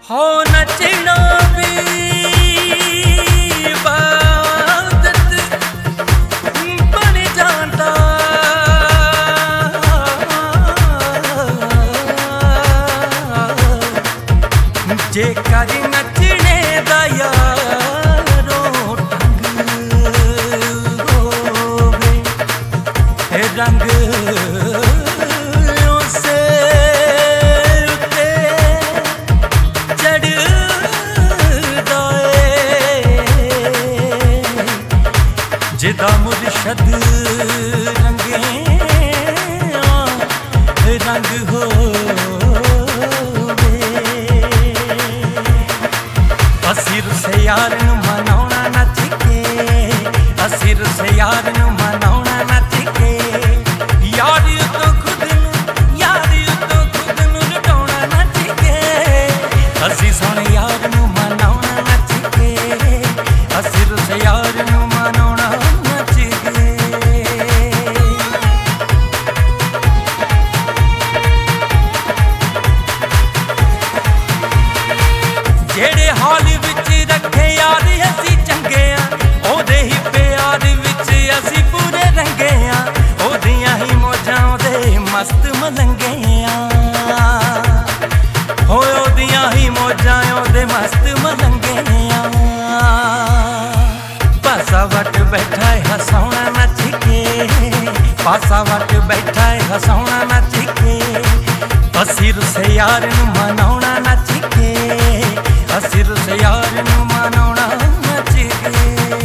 हो नचना भी इबादत बन जाता, जेकर नचने दा यारों ढंग होवे, रंग जिदा मुर्शद रंगे रंग होवे, असिर से यार नू मनाउणा नच के, असिर से यार नू मनाउणा नच के, यार तो खुद नू लुटाउणा नच के, असी सोहणे यार नू मनाउणा नच के, असिर से यार नू मनाउणा जेड़े हाल विच रखे यार असी चंगे आ, ओदे ही प्यार विच असी पूरे रंगे आ, ओदियां ही मौजां ओदे मस्त मलंगे आ, हो ओदियां ही मौजां ओदे मस्त मलंगे आ, पासा वट बैठा है हसाउणा नच के, पासा वट बैठा है हसाउणा नच के, असिर से यार नू मनाउणा नच के, असिर से यार नू मनाउणा नच के।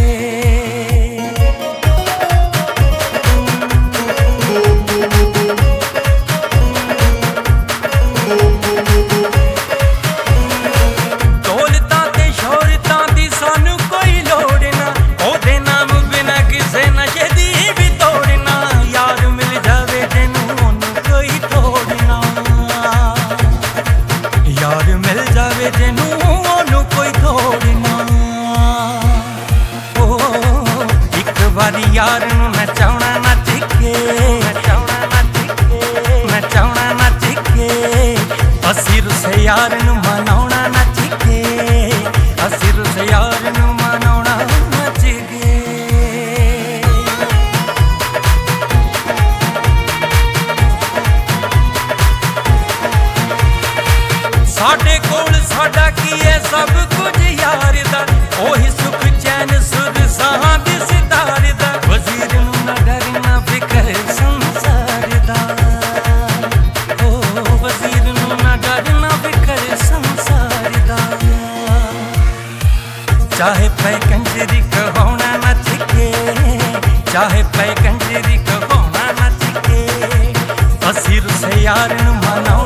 दौलतां ते शोहरतां दी सानू कोई लोड़ ना, ओदे नाम बिना किसे नशे दी भी तोड़ना, यार मिल जावे जिन्नू ओनू कोई तोड़ना, यार मिल जावे जिन्नू कोई तोड़ना, ओ एक बारी यार नू नचाउणा नच के, नचाउणा नच के, नचाउणा नच के, असिर से यार नू मनाउणा नच के, असिर से यार नू मनाउणा नच के। साडे कोल साडा की है सब कुछ यार दा, ओही सुख चैन सुध साहां दी सितार दा, वजीर नू ना डर ना फिकर संसार दा, ओ वजीर नू ना डर ना फिकर संसार दा, चाहे पै कंजरी कहोणा नच के, चाहे पै कंजरी कहोणा नच के, असिर से यार नू मनाउणा